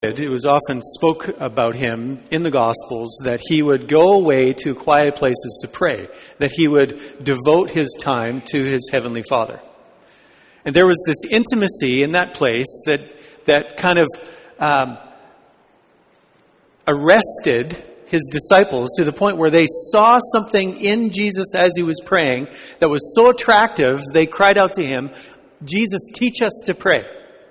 It was often spoke about him in the Gospels that he would go away to quiet places to pray, that he would devote his time to his heavenly Father. And there was this intimacy in that place that kind of arrested his disciples to the point where they saw something in Jesus as he was praying that was so attractive, they cried out to him, "Jesus, teach us to pray."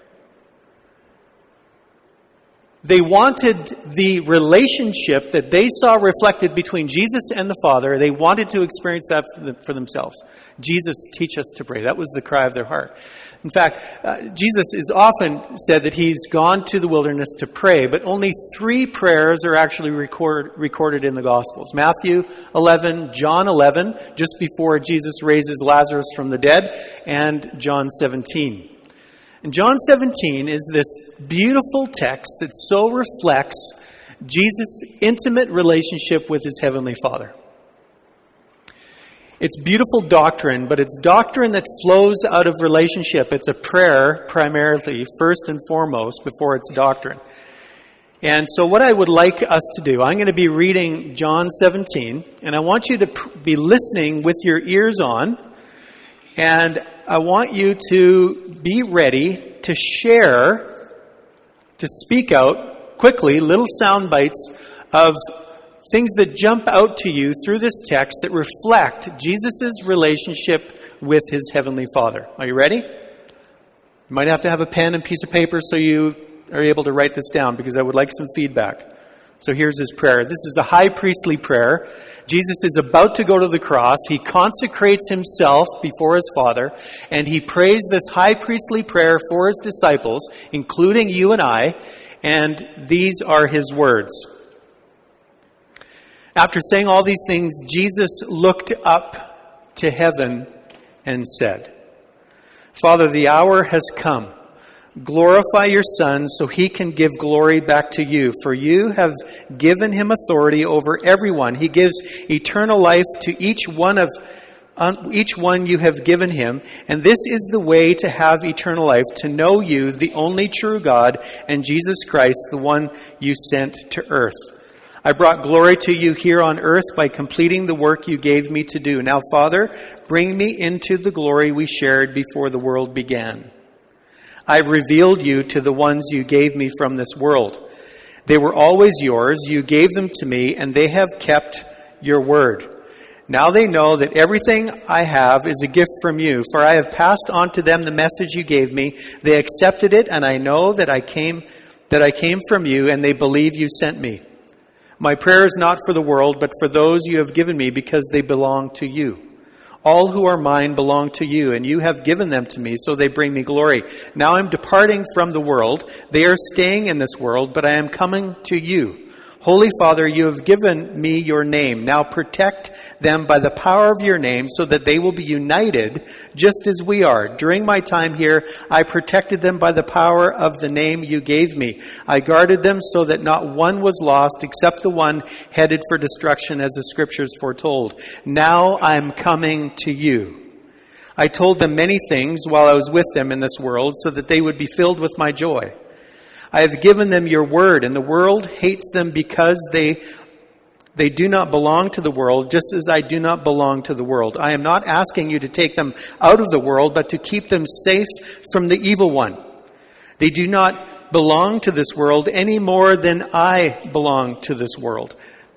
They wanted the relationship that they saw reflected between Jesus and the Father. They wanted to experience that for themselves. Jesus, teach us to pray. That was the cry of their heart. In fact, Jesus is often said that he's gone to the wilderness to pray, but only 3 prayers are actually recorded in the Gospels. Matthew 11, John 11, just before Jesus raises Lazarus from the dead, and John 17. And John 17 is this beautiful text that so reflects Jesus' intimate relationship with his heavenly Father. It's beautiful doctrine, but it's doctrine that flows out of relationship. It's a prayer, primarily, first and foremost, before it's doctrine. And so what I would like us to do, I'm going to be reading John 17, and I want you to be listening with your ears on, and I want you to be ready to share, to speak out quickly, little sound bites of things that jump out to you through this text that reflect Jesus' relationship with his heavenly Father. Are you ready? You might have to have a pen and piece of paper so you are able to write this down, because I would like some feedback. So here's his prayer. This is a high priestly prayer. Jesus is about to go to the cross. He consecrates himself before his Father, and he prays this high priestly prayer for his disciples, including you and I, and these are his words. After saying all these things, Jesus looked up to heaven and said, "Father, the hour has come. Glorify your Son so he can give glory back to you. For you have given him authority over everyone. He gives eternal life to each one you have given him. And this is the way to have eternal life, to know you, the only true God, and Jesus Christ, the one you sent to earth. I brought glory to you here on earth by completing the work you gave me to do. Now, Father, bring me into the glory we shared before the world began. I've revealed you to the ones you gave me from this world. They were always yours. You gave them to me, and they have kept your word. Now they know that everything I have is a gift from you, for I have passed on to them the message you gave me. They accepted it, and I know that I came from you, and they believe you sent me. My prayer is not for the world, but for those you have given me, because they belong to you. All who are mine belong to you, and you have given them to me, so they bring me glory. Now I'm departing from the world. They are staying in this world, but I am coming to you. Holy Father, you have given me your name. Now protect them by the power of your name, so that they will be united just as we are. During my time here, I protected them by the power of the name you gave me. I guarded them so that not one was lost except the one headed for destruction, as the scriptures foretold. Now I am coming to you. I told them many things while I was with them in this world, so that they would be filled with my joy. I have given them your word, and the world hates them because they do not belong to the world, just as I do not belong to the world. I am not asking you to take them out of the world, but to keep them safe from the evil one. They do not belong to this world any more than I belong to this world.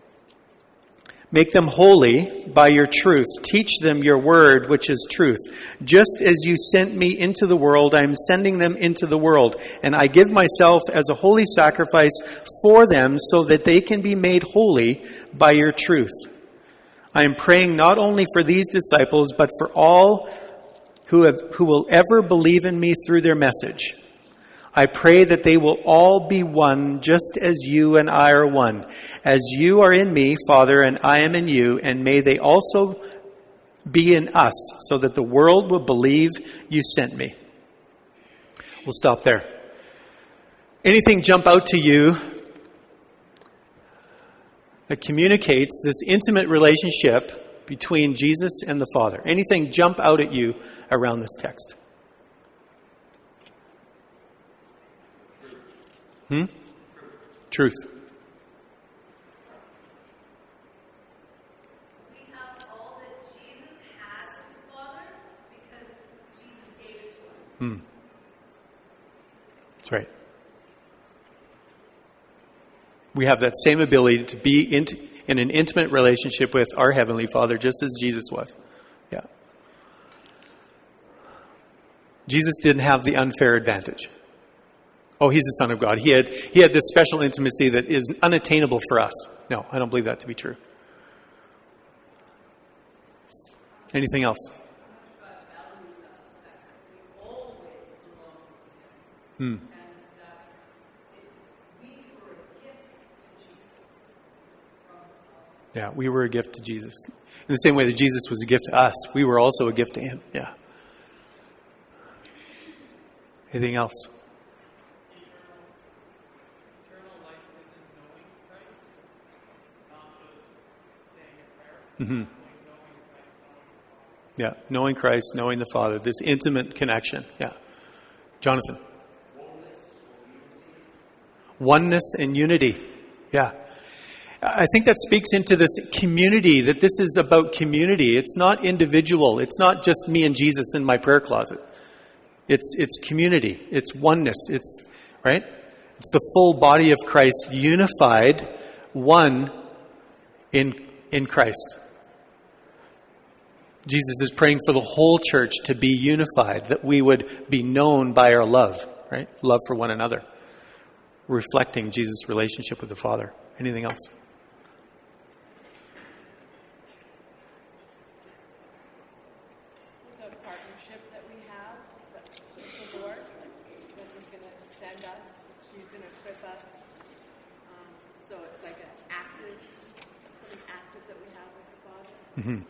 Make them holy by your truth. Teach them your word, which is truth. Just as you sent me into the world, I am sending them into the world. And I give myself as a holy sacrifice for them, so that they can be made holy by your truth. I am praying not only for these disciples, but for all who will ever believe in me through their message. I pray that they will all be one, just as you and I are one. As you are in me, Father, and I am in you, and may they also be in us, so that the world will believe you sent me. We'll stop there. Anything jump out to you that communicates this intimate relationship between Jesus and the Father? Anything jump out at you around this text? Truth. We have all that Jesus has of the Father because Jesus gave it to us. That's right. We have that same ability to be in an intimate relationship with our Heavenly Father, just as Jesus was. Yeah. Jesus didn't have the unfair advantage. Oh, he's the Son of God. He had this special intimacy that is unattainable for us. No, I don't believe that to be true. Anything else? Yeah, we were a gift to Jesus. In the same way that Jesus was a gift to us, we were also a gift to him. Yeah. Anything else? Eternal life isn't knowing Christ, not just saying a prayer. Yeah, knowing Christ, knowing the Father, this intimate connection. Yeah. Jonathan. Oneness and unity. Yeah. I think that speaks into this community, that this is about community. It's not individual. It's not just me and Jesus in my prayer closet. It's community. It's oneness. It's right? It's the full body of Christ unified, one in Christ. Jesus is praying for the whole church to be unified, that we would be known by our love, right? Love for one another. Reflecting Jesus' relationship with the Father. Anything else? The partnership that we have with the Lord, that He's going to send us, He's going to equip us. So it's like something active that we have with the Father. Mm-hmm.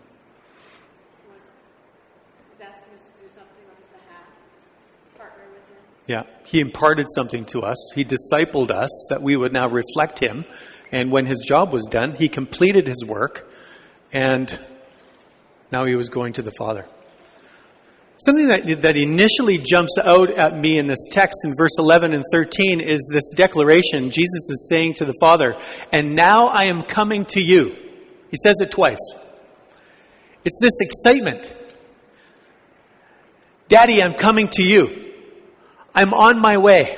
He's asking us to do something on His behalf, partner with Him. Yeah, He imparted something to us. He discipled us that we would now reflect Him. And when His job was done, He completed His work. And now He was going to the Father. Something that initially jumps out at me in this text in verse 11 and 13 is this declaration. Jesus is saying to the Father, "And now I am coming to you." He says it twice. It's this excitement. Daddy, I'm coming to you. I'm on my way.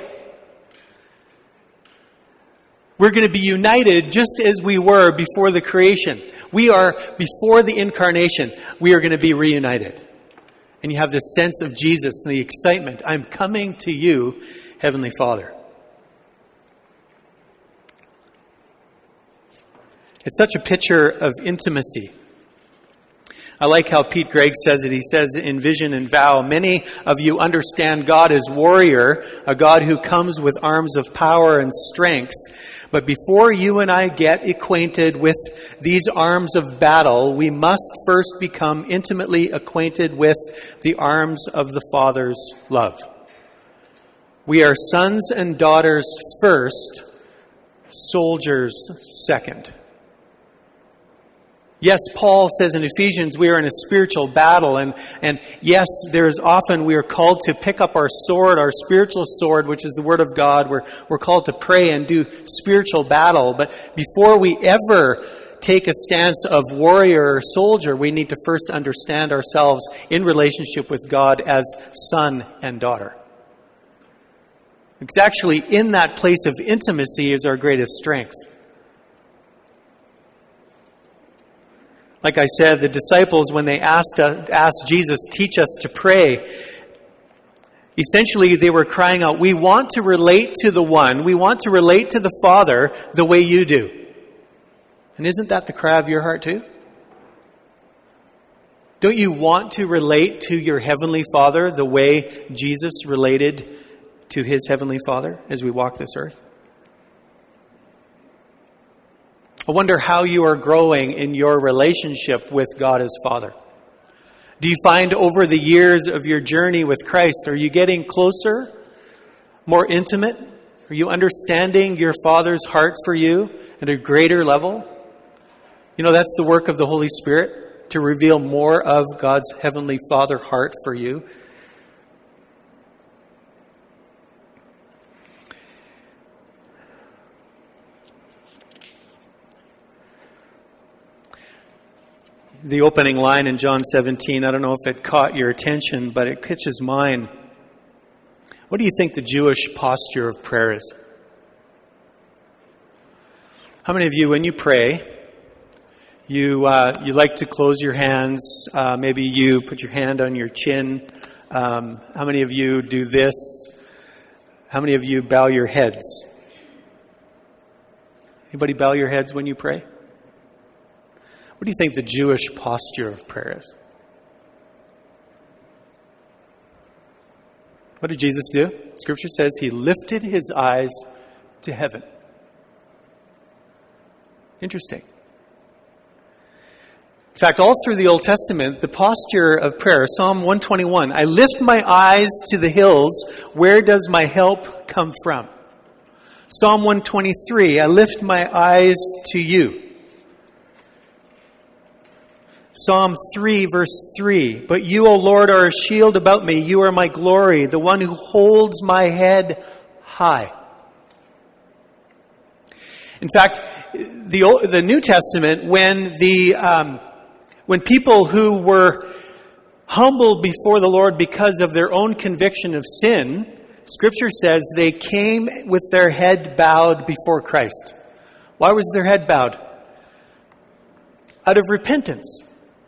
We're going to be united just as we were before the creation. We are, before the incarnation, we are going to be reunited. And you have this sense of Jesus and the excitement. I'm coming to you, Heavenly Father. It's such a picture of intimacy. I like how Pete Greig says it. He says in Vision and Vow, many of you understand God as warrior, a God who comes with arms of power and strength. But before you and I get acquainted with these arms of battle, we must first become intimately acquainted with the arms of the Father's love. We are sons and daughters first, soldiers second. Yes, Paul says in Ephesians, we are in a spiritual battle. And yes, there's often we are called to pick up our sword, our spiritual sword, which is the Word of God. We're called to pray and do spiritual battle. But before we ever take a stance of warrior or soldier, we need to first understand ourselves in relationship with God as son and daughter. It's actually in that place of intimacy is our greatest strength. Like I said, the disciples, when they asked Jesus, teach us to pray, essentially they were crying out, we want to relate to the One, we want to relate to the Father the way you do. And isn't that the cry of your heart too? Don't you want to relate to your Heavenly Father the way Jesus related to His Heavenly Father as we walk this earth? I wonder how you are growing in your relationship with God as Father. Do you find over the years of your journey with Christ, are you getting closer, more intimate? Are you understanding your Father's heart for you at a greater level? You know, that's the work of the Holy Spirit, to reveal more of God's Heavenly Father heart for you. The opening line in John 17, I don't know if it caught your attention, but it catches mine. What do you think the Jewish posture of prayer is? How many of you, when you pray, you like to close your hands? Maybe you put your hand on your chin. How many of you do this? How many of you bow your heads? Anybody bow your heads when you pray? What do you think the Jewish posture of prayer is? What did Jesus do? Scripture says he lifted his eyes to heaven. Interesting. In fact, all through the Old Testament, the posture of prayer, Psalm 121, I lift my eyes to the hills. Where does my help come from? Psalm 123, I lift my eyes to you. Psalm 3, verse 3, but you, O Lord, are a shield about me. You are my glory, the one who holds my head high. In fact, the New Testament, when people who were humbled before the Lord because of their own conviction of sin, Scripture says they came with their head bowed before Christ. Why was their head bowed? Out of repentance.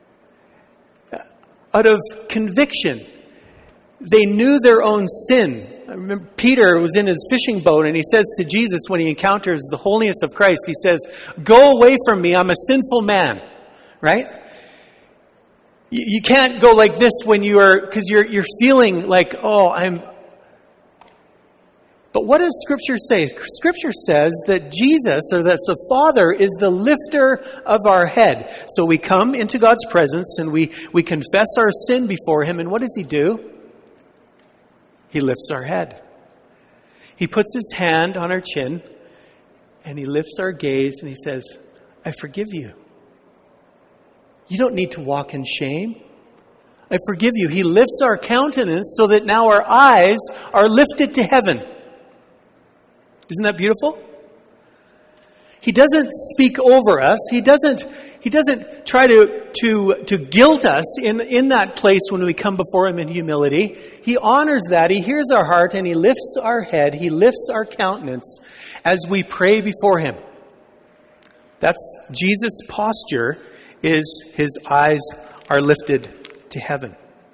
Out of conviction. They knew their own sin. I remember Peter was in his fishing boat and he says to Jesus when he encounters the holiness of Christ, he says, "Go away from me, I'm a sinful man." Right? You can't go like this when because you're feeling like, But what does Scripture say? Scripture says that Jesus, or that the Father, is the lifter of our head. So we come into God's presence and we confess our sin before Him. And what does He do? He lifts our head. He puts His hand on our chin and He lifts our gaze and He says, "I forgive you. You don't need to walk in shame. I forgive you." He lifts our countenance so that now our eyes are lifted to heaven. Isn't that beautiful? He doesn't speak over us. He doesn't try to guilt us in that place when we come before Him in humility. He honors that. He hears our heart and He lifts our head. He lifts our countenance as we pray before Him. That's Jesus' posture, is His eyes are lifted to heaven.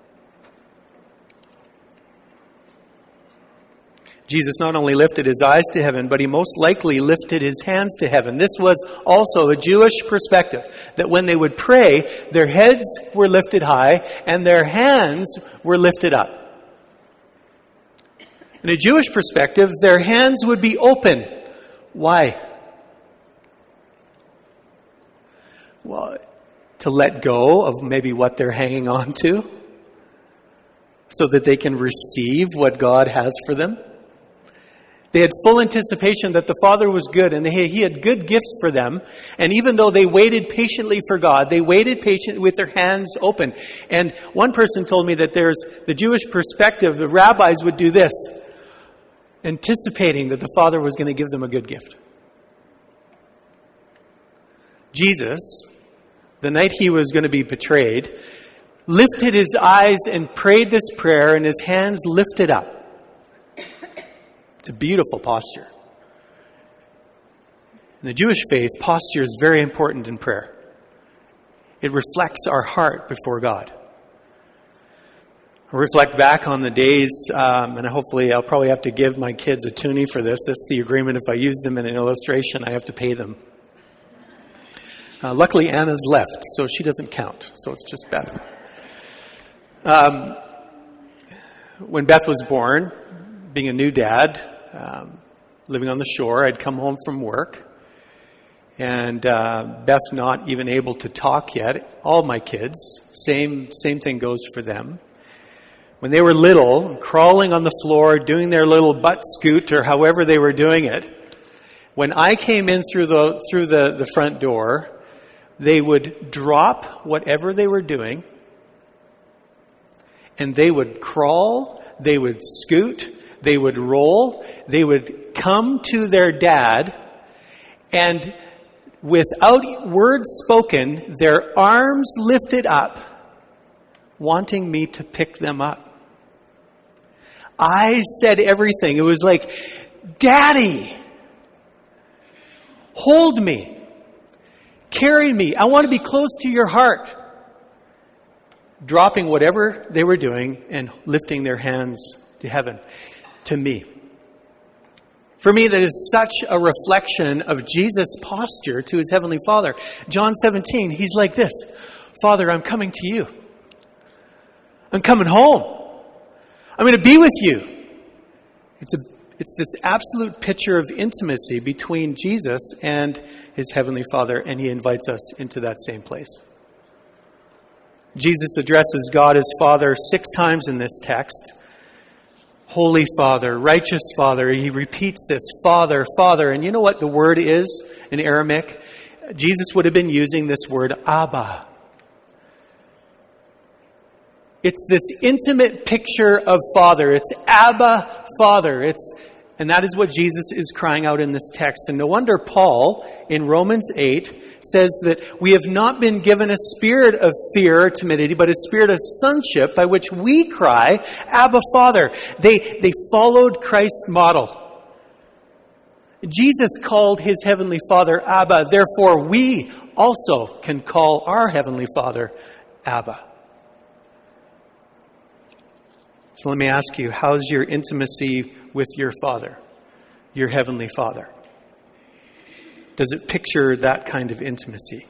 Jesus not only lifted His eyes to heaven, but He most likely lifted His hands to heaven. This was also a Jewish perspective, that when they would pray, their heads were lifted high and their hands were lifted up. In a Jewish perspective, their hands would be open. Why? Well, to let go of maybe what they're hanging on to, so that they can receive what God has for them. They had full anticipation that the Father was good and He had good gifts for them. And even though they waited patiently for God, they waited patiently with their hands open. And one person told me that there's the Jewish perspective, the rabbis would do this, anticipating that the Father was going to give them a good gift. Jesus, the night He was going to be betrayed, lifted His eyes and prayed this prayer, and His hands lifted up. It's a beautiful posture. In the Jewish faith, posture is very important in prayer. It reflects our heart before God. I reflect back on the days, and hopefully I'll probably have to give my kids a toonie for this. That's the agreement. If I use them in an illustration, I have to pay them. Luckily, Anna's left, so she doesn't count. So it's just Beth. When Beth was born, being a new dad, living on the shore, I'd come home from work, and Beth not even able to talk yet. All my kids, same thing goes for them. When they were little, crawling on the floor, doing their little butt scoot or however they were doing it, when I came in through the front door, they would drop whatever they were doing, and they would crawl, they would scoot, they would roll, they would come to their dad, and without words spoken, their arms lifted up, wanting me to pick them up. I said everything. It was like, Daddy, hold me, carry me. I want to be close to your heart. Dropping whatever they were doing and lifting their hands to heaven, to me. For me, that is such a reflection of Jesus' posture to his heavenly Father. John 17, he's like this: Father, I'm coming to you. I'm coming home. I'm going to be with you. It's this absolute picture of intimacy between Jesus and his heavenly Father, and he invites us into that same place. Jesus addresses God as Father 6 times in this text. Holy Father, righteous Father. He repeats this, Father, Father. And you know what the word is in Aramaic? Jesus would have been using this word, Abba. It's this intimate picture of Father. It's Abba, Father. And that is what Jesus is crying out in this text. And no wonder Paul, in Romans 8, says that we have not been given a spirit of fear or timidity, but a spirit of sonship by which we cry, Abba, Father. They followed Christ's model. Jesus called his heavenly Father Abba. Therefore, we also can call our heavenly Father Abba. So let me ask you, how's your intimacy with your Father, your heavenly Father? Does it picture that kind of intimacy?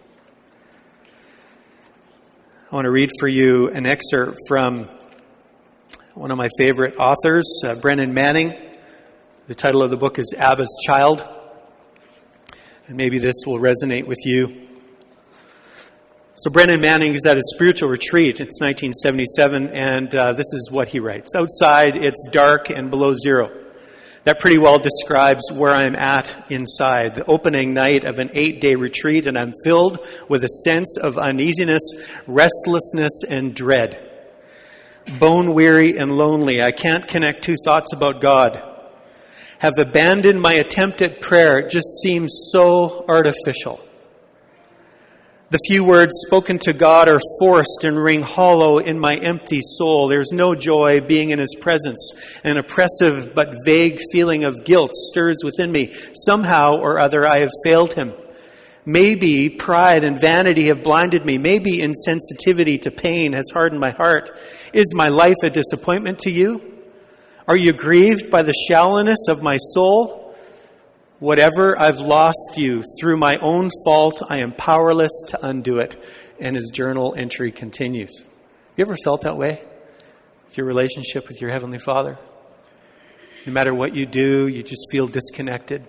I want to read for you an excerpt from one of my favorite authors, Brennan Manning. The title of the book is Abba's Child. And maybe this will resonate with you. So Brennan Manning is at a spiritual retreat. It's 1977, and this is what he writes. Outside, it's dark and below zero. That pretty well describes where I'm at inside. The opening night of an 8-day retreat, and I'm filled with a sense of uneasiness, restlessness, and dread. Bone-weary and lonely. I can't connect 2 thoughts about God. Have abandoned my attempt at prayer. It just seems so artificial. The few words spoken to God are forced and ring hollow in my empty soul. There's no joy being in his presence. An oppressive but vague feeling of guilt stirs within me. Somehow or other I have failed him. Maybe pride and vanity have blinded me. Maybe insensitivity to pain has hardened my heart. Is my life a disappointment to you? Are you grieved by the shallowness of my soul? Whatever I've lost you through my own fault, I am powerless to undo it. And his journal entry continues. You ever felt that way with your relationship with your Heavenly Father? No matter what you do, you just feel disconnected.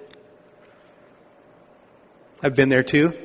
I've been there too.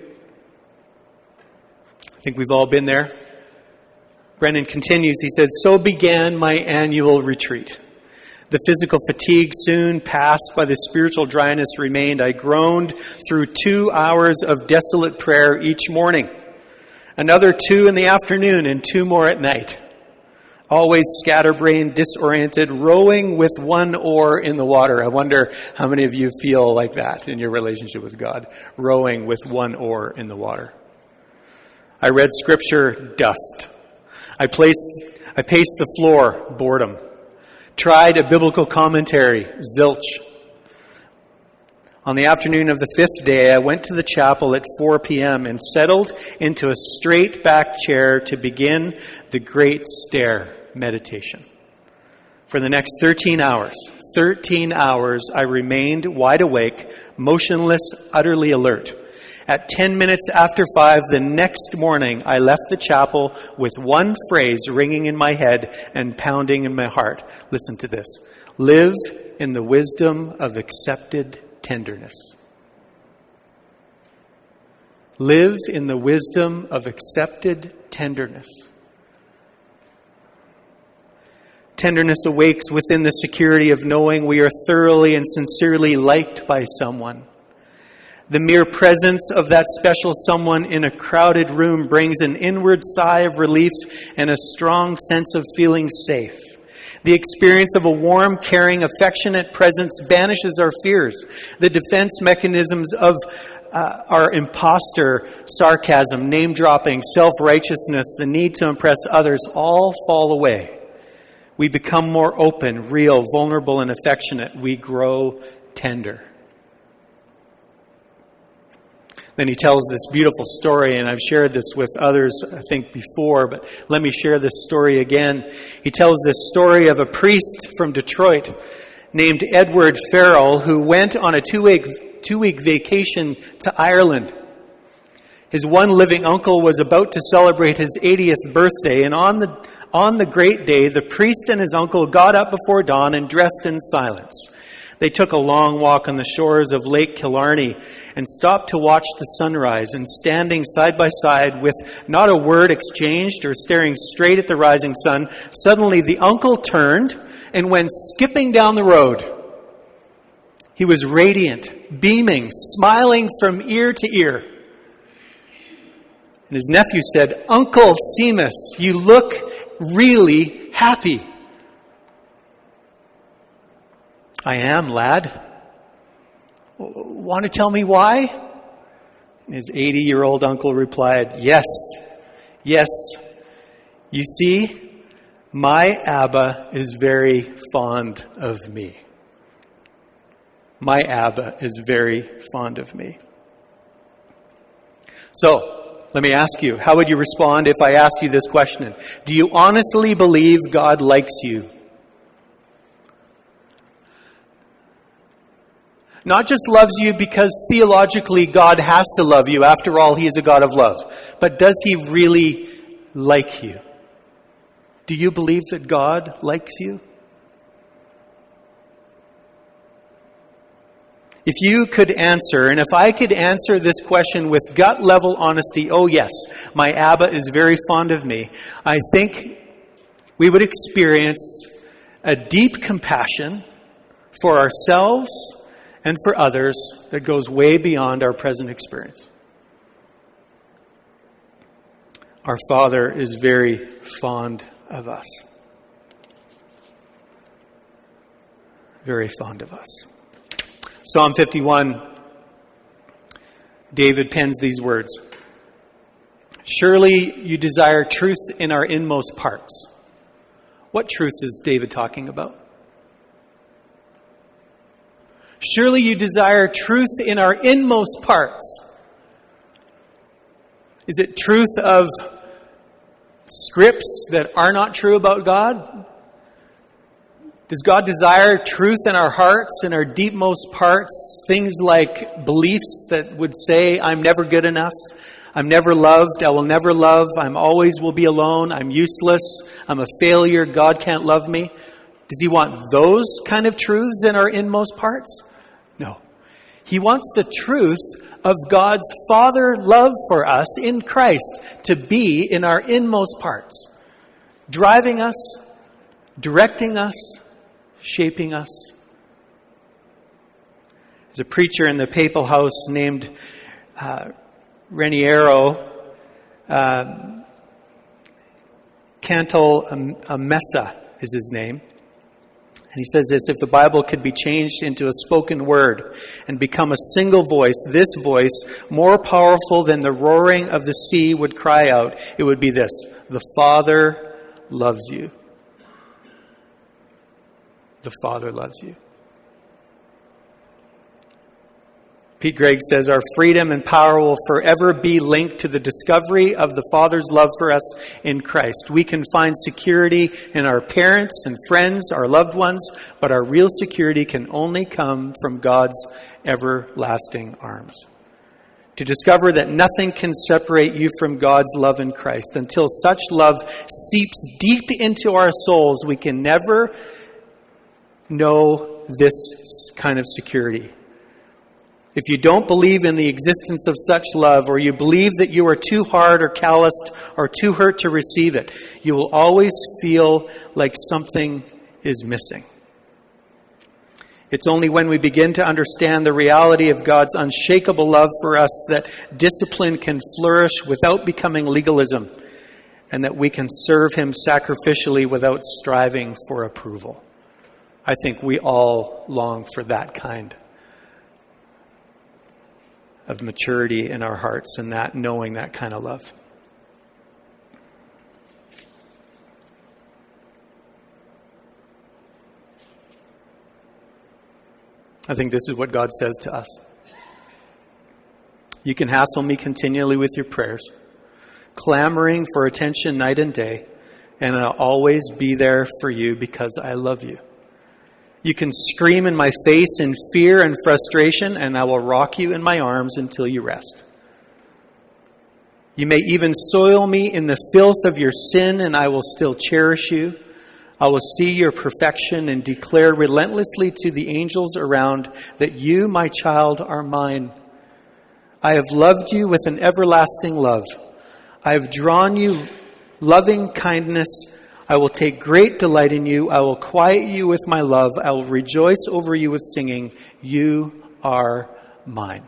I think we've all been there. Brennan continues. He says, so began my annual retreat. The physical fatigue soon passed, by the spiritual dryness remained. I groaned through 2 hours of desolate prayer each morning, another 2 in the afternoon, and 2 more at night. Always scatterbrained, disoriented, rowing with one oar in the water. I wonder how many of you feel like that in your relationship with God, rowing with one oar in the water. I read scripture, dust. I paced the floor, boredom. Tried a biblical commentary, zilch. On the afternoon of the 5th day, I went to the chapel at 4 p.m. and settled into a straight back chair to begin the Great Stare meditation. For the next 13 hours, I remained wide awake, motionless, utterly alert. At 10 minutes after 5 the next morning, I left the chapel with one phrase ringing in my head and pounding in my heart. Listen to this. Live in the wisdom of accepted tenderness. Live in the wisdom of accepted tenderness. Tenderness awakes within the security of knowing we are thoroughly and sincerely liked by someone. The mere presence of that special someone in a crowded room brings an inward sigh of relief and a strong sense of feeling safe. The experience of a warm, caring, affectionate presence banishes our fears. The defense mechanisms of our imposter sarcasm, name-dropping, self-righteousness, the need to impress others all fall away. We become more open, real, vulnerable, and affectionate. We grow tender. Then he tells this beautiful story, and I've shared this with others, I think, before, but let me share this story again. He tells this story of a priest from Detroit named Edward Farrell who went on a two-week vacation to Ireland. His one living uncle was about to celebrate his 80th birthday, and on the great day, the priest and his uncle got up before dawn and dressed in silence. They took a long walk on the shores of Lake Killarney and stopped to watch the sunrise, and standing side by side with not a word exchanged or staring straight at the rising sun, suddenly the uncle turned and went skipping down the road. He was radiant, beaming, smiling from ear to ear. And his nephew said, "Uncle Seamus, you look really happy." "I am, lad." "Want to tell me why?" And his 80-year-old uncle replied, Yes. You see, my Abba is very fond of me. My Abba is very fond of me. So, let me ask you, how would you respond if I asked you this question? Do you honestly believe God likes you? Not just loves you because theologically God has to love you. After all, He is a God of love. But does He really like you? Do you believe that God likes you? If you could answer, and if I could answer this question with gut-level honesty, oh yes, my Abba is very fond of me, I think we would experience a deep compassion for ourselves and for others that goes way beyond our present experience. Our Father is very fond of us. Very fond of us. Psalm 51, David pens these words. Surely you desire truth in our inmost parts. What truth is David talking about? Surely you desire truth in our inmost parts. Is it truth of scripts that are not true about God? Does God desire truth in our hearts, in our deepmost parts? Things like beliefs that would say, I'm never good enough, I'm never loved, I will never love, I'm always will be alone, I'm useless, I'm a failure, God can't love me. Does He want those kind of truths in our inmost parts? No. He wants the truth of God's Father love for us in Christ to be in our inmost parts, driving us, directing us, shaping us. There's a preacher in the Papal House named Raniero Cantal Amessa is his name. And he says this, if the Bible could be changed into a spoken word and become a single voice, this voice, more powerful than the roaring of the sea, would cry out, it would be this: the Father loves you. The Father loves you. Pete Greig says, our freedom and power will forever be linked to the discovery of the Father's love for us in Christ. We can find security in our parents and friends, our loved ones, but our real security can only come from God's everlasting arms. To discover that nothing can separate you from God's love in Christ. Until such love seeps deep into our souls, we can never know this kind of security. If you don't believe in the existence of such love, or you believe that you are too hard or calloused or too hurt to receive it, you will always feel like something is missing. It's only when we begin to understand the reality of God's unshakable love for us that discipline can flourish without becoming legalism, and that we can serve Him sacrificially without striving for approval. I think we all long for that kind of maturity in our hearts and that knowing that kind of love. I think this is what God says to us. You can hassle me continually with your prayers, clamoring for attention night and day, and I'll always be there for you because I love you. You can scream in my face in fear and frustration, and I will rock you in my arms until you rest. You may even soil me in the filth of your sin, and I will still cherish you. I will see your perfection and declare relentlessly to the angels around that you, my child, are mine. I have loved you with an everlasting love. I have drawn you loving kindness. I will take great delight in you. I will quiet you with my love. I will rejoice over you with singing. You are mine.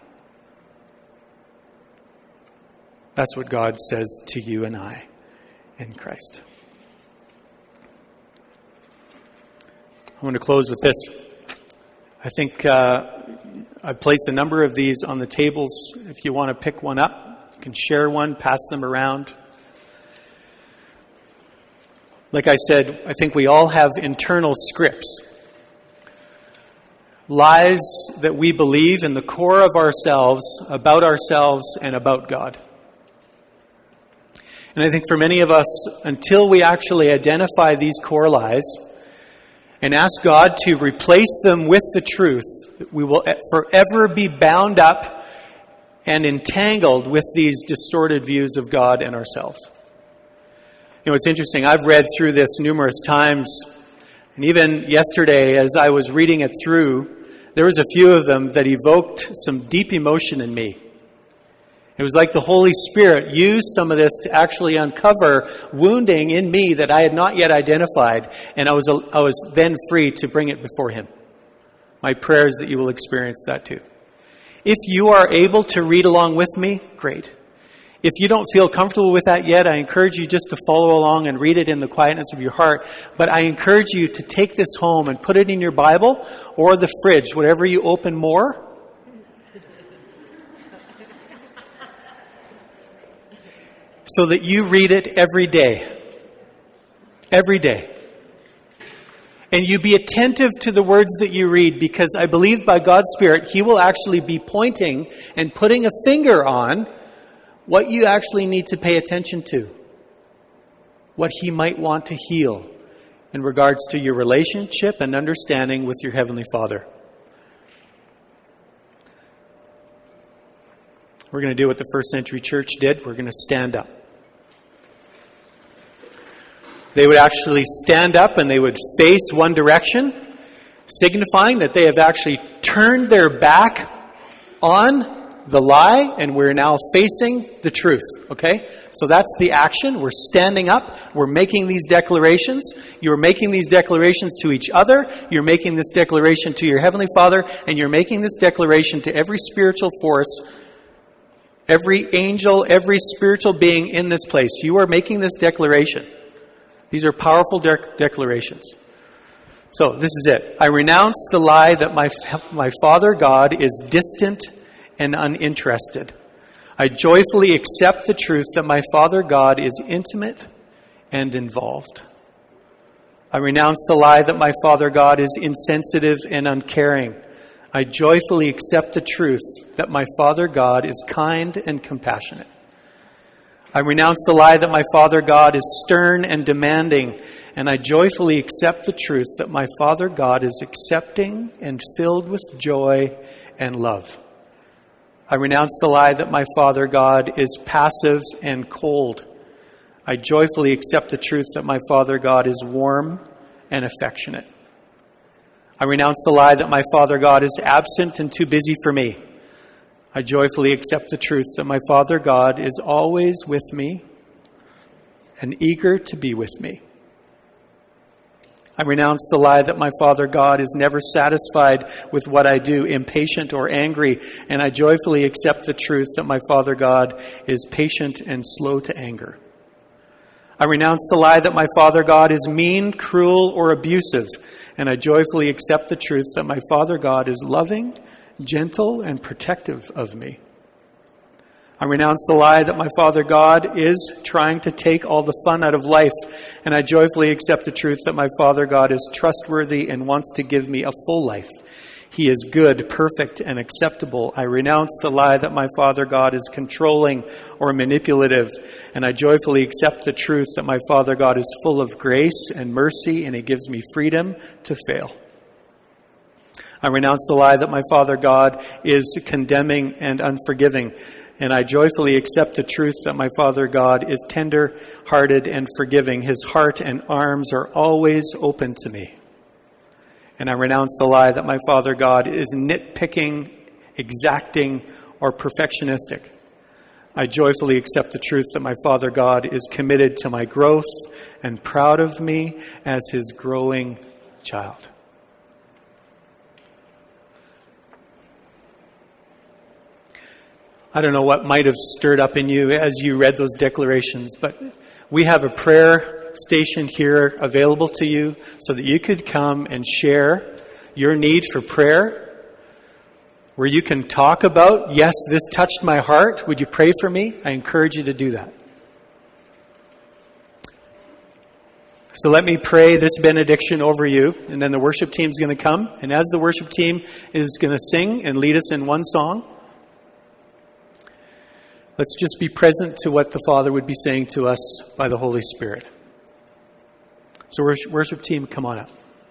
That's what God says to you and I in Christ. I want to close with this. I think I've placed a number of these on the tables. If you want to pick one up, you can share one, pass them around. Like I said, I think we all have internal scripts. Lies that we believe in the core of ourselves, and about God. And I think for many of us, until we actually identify these core lies and ask God to replace them with the truth, we will forever be bound up and entangled with these distorted views of God and ourselves. You know, it's interesting. I've read through this numerous times, and even yesterday as I was reading it through, there was a few of them that evoked some deep emotion in me. It was like the Holy Spirit used some of this to actually uncover wounding in me that I had not yet identified, and I was then free to bring it before Him. My prayer is that you will experience that too. If you are able to read along with me, great. If you don't feel comfortable with that yet, I encourage you just to follow along and read it in the quietness of your heart. But I encourage you to take this home and put it in your Bible or the fridge, whatever you open more. So that you read it every day. Every day. And you be attentive to the words that you read, because I believe by God's Spirit, He will actually be pointing and putting a finger on what you actually need to pay attention to. What He might want to heal in regards to your relationship and understanding with your Heavenly Father. We're going to do what the first century church did. We're going to stand up. They would actually stand up and they would face one direction, signifying that they have actually turned their back on the lie and we're now facing the truth. Okay? So that's the action. We're standing up. We're making these declarations. You're making these declarations to each other. You're making this declaration to your Heavenly Father, and you're making this declaration to every spiritual force, every angel, every spiritual being in this place. You are making this declaration. These are powerful declarations. So this is it. I renounce the lie that my Father God is distant and uninterested. I joyfully accept the truth that my Father God is intimate and involved. I renounce the lie that my Father God is insensitive and uncaring. I joyfully accept the truth that my Father God is kind and compassionate. I renounce the lie that my Father God is stern and demanding, and I joyfully accept the truth that my Father God is accepting and filled with joy and love. I renounce the lie that my Father God is passive and cold. I joyfully accept the truth that my Father God is warm and affectionate. I renounce the lie that my Father God is absent and too busy for me. I joyfully accept the truth that my Father God is always with me and eager to be with me. I renounce the lie that my Father God is never satisfied with what I do, impatient or angry, and I joyfully accept the truth that my Father God is patient and slow to anger. I renounce the lie that my Father God is mean, cruel, or abusive, and I joyfully accept the truth that my Father God is loving, gentle, and protective of me. I renounce the lie that my Father God is trying to take all the fun out of life, and I joyfully accept the truth that my Father God is trustworthy and wants to give me a full life. He is good, perfect, and acceptable. I renounce the lie that my Father God is controlling or manipulative, and I joyfully accept the truth that my Father God is full of grace and mercy, and He gives me freedom to fail. I renounce the lie that my Father God is condemning and unforgiving, and I joyfully accept the truth that my Father God is tender-hearted and forgiving. His heart and arms are always open to me. And I renounce the lie that my Father God is nitpicking, exacting, or perfectionistic. I joyfully accept the truth that my Father God is committed to my growth and proud of me as His growing child. I don't know what might have stirred up in you as you read those declarations, but we have a prayer station here available to you so that you could come and share your need for prayer, where you can talk about, yes, this touched my heart. Would you pray for me? I encourage you to do that. So let me pray this benediction over you, and then the worship team is going to come. And as the worship team is going to sing and lead us in one song, let's just be present to what the Father would be saying to us by the Holy Spirit. So worship team, come on up.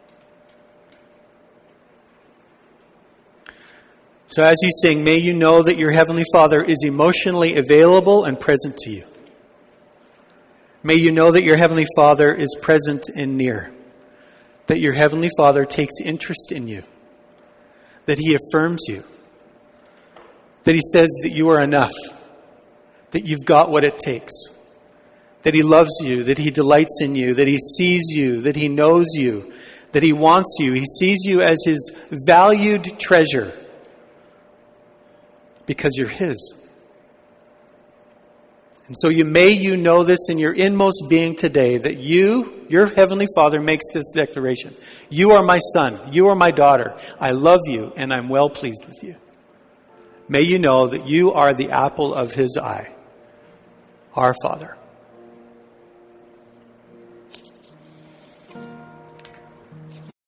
So as you sing, may you know that your Heavenly Father is emotionally available and present to you. May you know that your Heavenly Father is present and near. That your Heavenly Father takes interest in you. That He affirms you. That He says that you are enough. That you've got what it takes. That He loves you. That He delights in you. That He sees you. That He knows you. That He wants you. He sees you as His valued treasure. Because you're His. And so you know this in your inmost being today, that your Heavenly Father makes this declaration. You are my son. You are my daughter. I love you and I'm well pleased with you. May you know that you are the apple of His eye. Our Father,